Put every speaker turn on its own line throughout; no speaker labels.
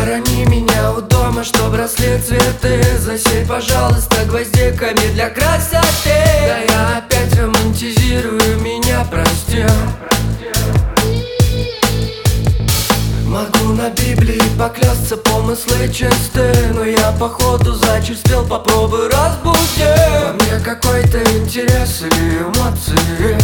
Похорони меня у дома, чтоб росли цветы. Засей, пожалуйста, гвоздиками для красоты. Да я опять романтизирую, меня прости. Могу на Библии поклясться, помыслы чисты, но я походу зачерствел, попробуй разбуди во мне какой-то интерес или эмоции.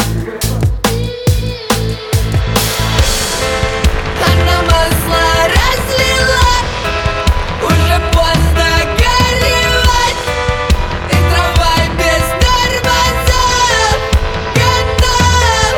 Она масло разлила, уже поздно горевать. И трамвай без тормозов готов.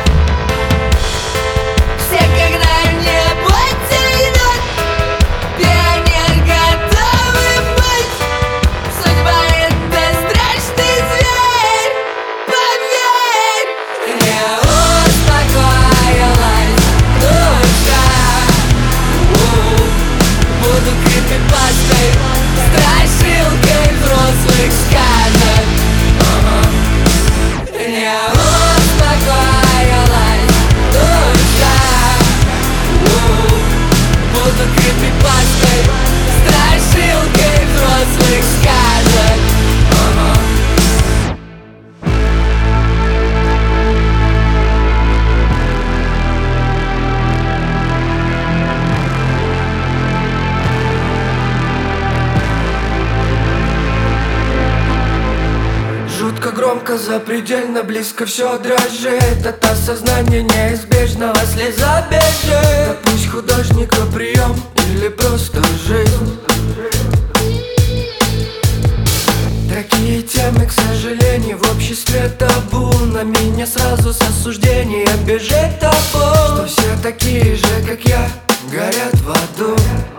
Все когда небо тянут, пионер готовы быть. Судьба — это страшный зверь, поверь. Не успокоилась душа. Буду крипипастой, страшилкой взрослых сказок. Не успокоилась душа. Буду крипипастой, страшилкой взрослых сказок.
Жутко громко, запредельно близко все дрожит. От осознания неизбежного слеза бежит. Да пусть художника прием или просто жизнь. Такие темы, к сожалению, в обществе табу. На меня сразу с осуждением бежит табу, что все такие же, как я, горят в аду.